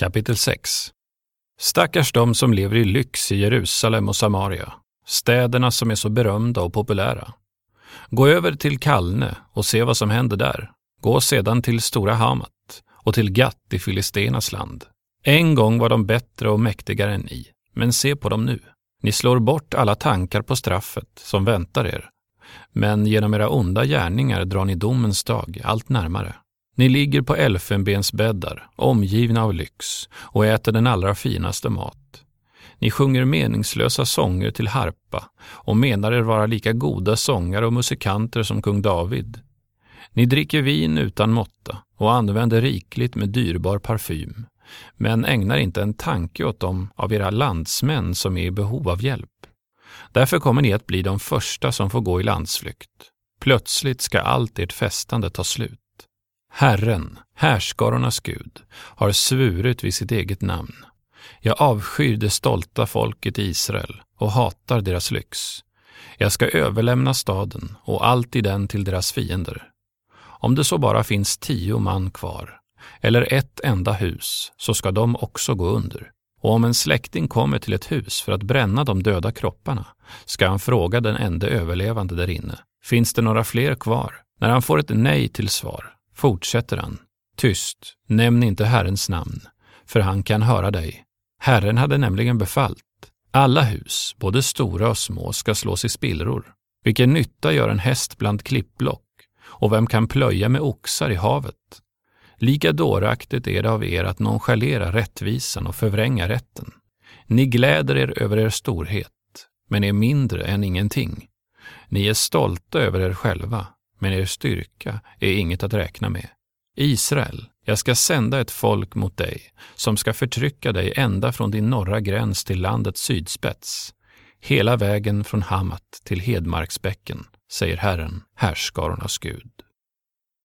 Kapitel 6. Stackars de som lever i lyx i Jerusalem och Samaria, städerna som är så berömda och populära. Gå över till Kalne och se vad som händer där. Gå sedan till Stora Hamat och till Gat i Filistenas land. En gång var de bättre och mäktigare än ni, men se på dem nu. Ni slår bort alla tankar på straffet som väntar er, men genom era onda gärningar drar ni domens dag allt närmare. Ni ligger på elfenbensbäddar, omgivna av lyx, och äter den allra finaste mat. Ni sjunger meningslösa sånger till harpa och menar er vara lika goda sångare och musikanter som kung David. Ni dricker vin utan måtta och använder rikligt med dyrbar parfym, men ägnar inte en tanke åt dem av era landsmän som är i behov av hjälp. Därför kommer ni att bli de första som får gå i landsflykt. Plötsligt ska allt ert festande ta slut. Herren, härskarornas Gud, har svurit vid sitt eget namn. Jag avskyr det stolta folket i Israel och hatar deras lyx. Jag ska överlämna staden och allt i den till deras fiender. Om det så bara finns 10 man kvar, eller ett enda hus, så ska de också gå under. Och om en släkting kommer till ett hus för att bränna de döda kropparna, ska han fråga den enda överlevande där inne: finns det några fler kvar? När han får ett nej till svar, fortsätter han: tyst, nämn inte Herrens namn, för han kan höra dig. Herren hade nämligen befallt: alla hus, både stora och små, ska slås i spillror. Vilken nytta gör en häst bland klippblock, och vem kan plöja med oxar i havet? Lika dåraktigt är det av er att nonchalera rättvisan och förvränga rätten. Ni gläder er över er storhet, men är mindre än ingenting. Ni är stolta över er själva, men er styrka är inget att räkna med. Israel, jag ska sända ett folk mot dig, som ska förtrycka dig ända från din norra gräns till landets sydspets, hela vägen från Hamat till Hedmarksbäcken, säger Herren, härskarornas Gud.